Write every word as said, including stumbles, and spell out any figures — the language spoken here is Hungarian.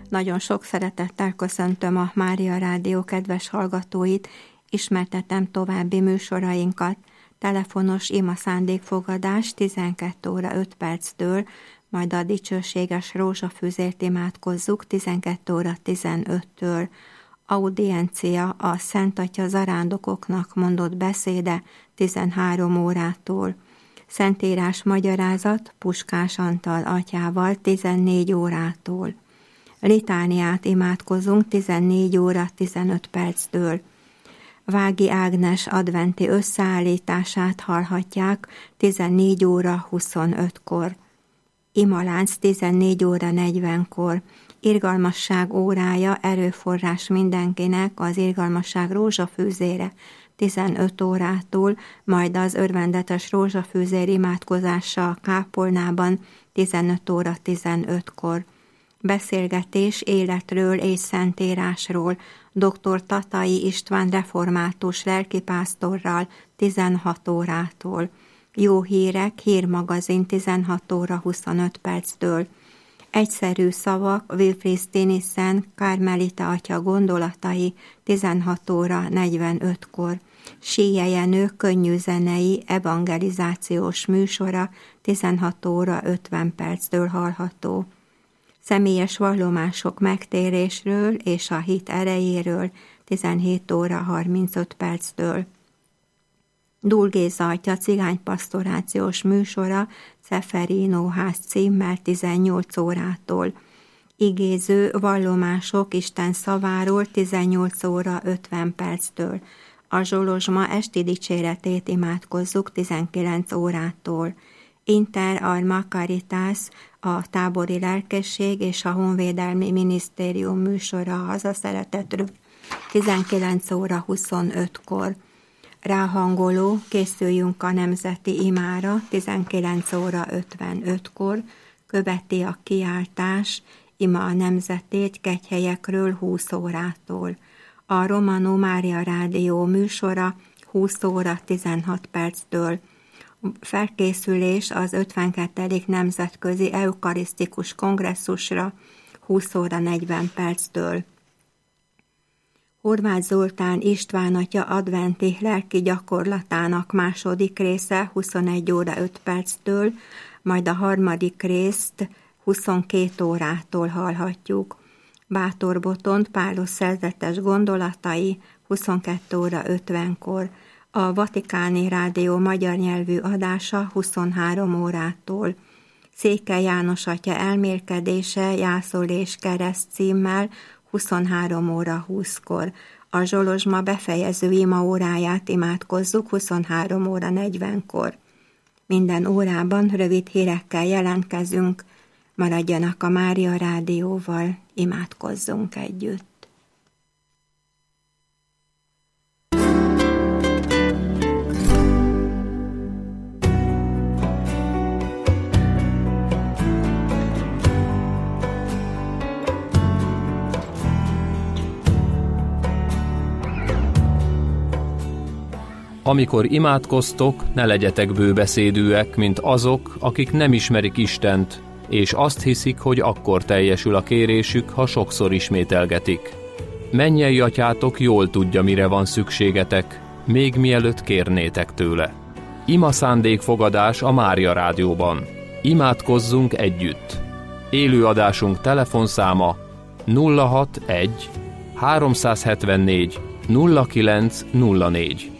Nagyon sok szeretettel köszöntöm a Mária Rádió kedves hallgatóit, ismertetem további műsorainkat. Telefonos ima szándékfogadás tizenkét óra öt perctől, majd a dicsőséges rózsafűzért imádkozzuk tizenkét óra tizenöttől. Audiencia a Szent Atya zarándokoknak mondott beszéde tizenhárom órától. Szentírás magyarázat Puskás Antal atyával tizennégy órától. Litániát imádkozunk tizennégy óra tizenöt perctől. Vági Ágnes adventi összeállítását hallhatják tizennégy óra huszonötkor. Imalánc tizennégy óra negyvenkor. Irgalmasság órája, erőforrás mindenkinek, az irgalmasság rózsafűzére tizenöt órától, majd az örvendetes rózsafűzér imádkozása a kápolnában tizenöt óra tizenötkor. Beszélgetés életről és szentírásról dr. Tatai István református lelkipásztorral tizenhat órától. Jó hírek, hírmagazin tizenhat óra huszonöt perctől. Egyszerű szavak, Wilfried Stinissen, Kármelita atya gondolatai tizenhat óra negyvenötkor. Síje Jenő könnyű zenei evangelizációs műsora tizenhat óra ötven perctől hallható. Személyes vallomások megtérésről és a hit erejéről tizenhét óra harmincöt perctől. Dúl Géza atya cigánypastorációs műsora Ceferino ház címmel tizennyolc órától. Igéző vallomások Isten szaváról tizennyolc óra ötven perctől. A Zsolozsma esti dicséretét imádkozzuk tizenkilenc órától. Inter Arma Caritas, a tábori lelkesség és a honvédelmi minisztérium műsora a hazaszeretetről tizenkilenc óra huszonötkor. Ráhangoló, készüljünk a nemzeti imára tizenkilenc óra ötvenötkor, követi a kiáltás, ima a nemzetét kegyhelyekről húsz órától. A Romano Mária Rádió műsora húsz óra tizenhat perctől. Felkészülés az ötvenkettedik nemzetközi eukarisztikus kongresszusra húsz óra negyven perctől. Horváth Zoltán István atya adventi lelki gyakorlatának második része huszonegy óra öt perctől, majd a harmadik részt huszonkét órától hallhatjuk. Bátor Botond Pálos szerzetes gondolatai huszonkettő óra ötvenkor. A Vatikáni Rádió magyar nyelvű adása huszonhárom órától. Székely János atya elmélkedése Jászol és kereszt címmel huszonhárom óra húszkor. A Zsolozsma befejező ima óráját imádkozzuk huszonhárom óra negyvenkor. Minden órában rövid hírekkel jelentkezünk, maradjanak a Mária Rádióval, imádkozzunk együtt. Amikor imádkoztok, ne legyetek bőbeszédűek, mint azok, akik nem ismerik Istent, és azt hiszik, hogy akkor teljesül a kérésük, ha sokszor ismételgetik. Mennyei atyátok jól tudja, mire van szükségetek, még mielőtt kérnétek tőle. Ima szándékfogadás a Mária Rádióban. Imádkozzunk együtt. Élőadásunk telefonszáma nulla hatvanegy háromszázhetvennégy nulla kilenc nulla négy.